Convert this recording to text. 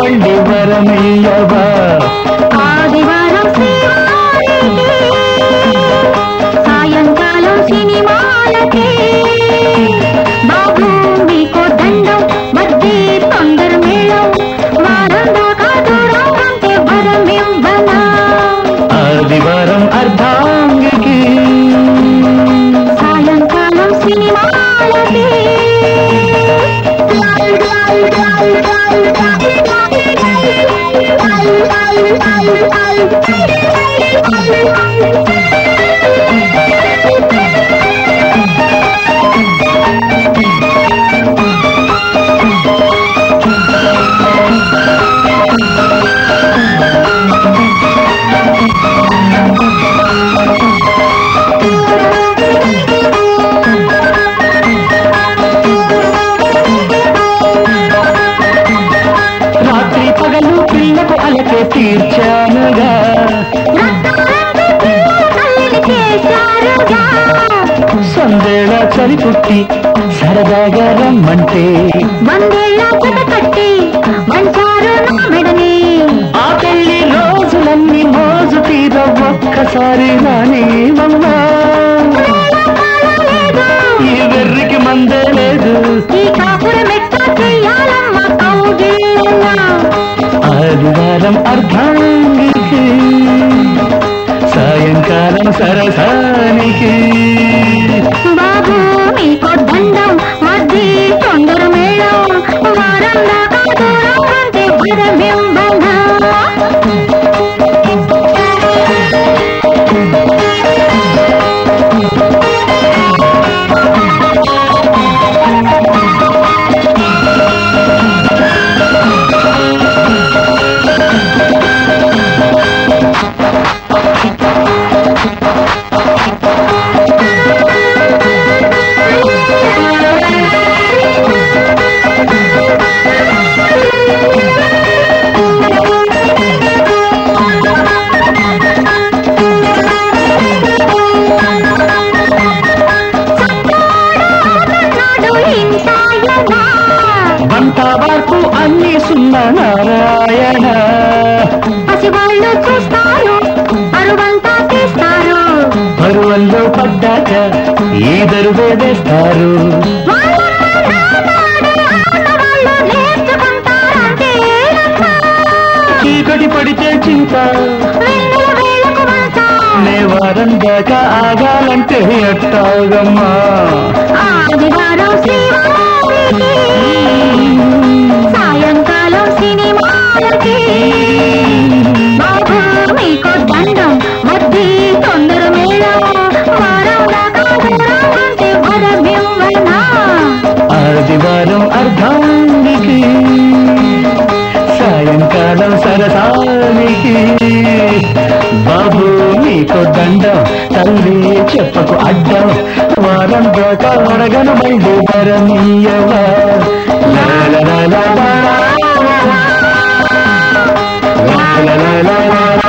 మళ్ళీ వరమయ్యవా ఆదివారం సాయంకాలం సినిమాలకి బాబు మీకు దండం మధ్య తొందర మేళం వారం దాకా దూరం అంటే వరమివ్వనా ఆదివారం అర్ధాంగికి సాయంకాలం సినిమాలకి రాత్రి పగలు పిల్లకు అలకే తీర్చానుగా సందేళ చలి పుట్టి సరదాగా రమ్మంటే వందేళ్ళ జత కట్టి మంచారు నా మెడని ఆ పెళ్లి రోజులన్నీ మోజు తీర ఒక్కసారి రానివమ్మా ఈ వెర్రికి మందే లేదు ఈ కాపురం ఎట్టా చెయ్యాలమ్మ కౌగిళ్ళ ఆదివారం అర్ధాంగికి సాయంకాలం సరసానికి బాబు మీకు దండం మధ్య తొందర మేళం వారం దాకా దూరం అంటే వరమివ్వనా వంట వరకు అన్ని సున్నా నారాయణ పసివాళ్ళు చూస్తారు అరువంతా తీస్తారు పరువల్లో పడ్డాక ఈదరు వేస్తారు చీకటి పడితే చింత నే వారం దాకా ఆగాలంటే ఎట్టాగమ్మా ఆదివారం సాయంకాలం సినిమాలకి బాబు మీకు దండం మధ్య తొందర మేళం వారం దాకా దూరం అంటే వరమివ్వనా ఆదివారం అర్ధాంగికి సాయంకాలం సరసానికి బాబు నీకు దండం తల్లి చెప్పకు అడ్డం వారం దాకా అడగను మళ్ళీ వరమీయవా లా లా లా లా లా లా లా లా లా లా.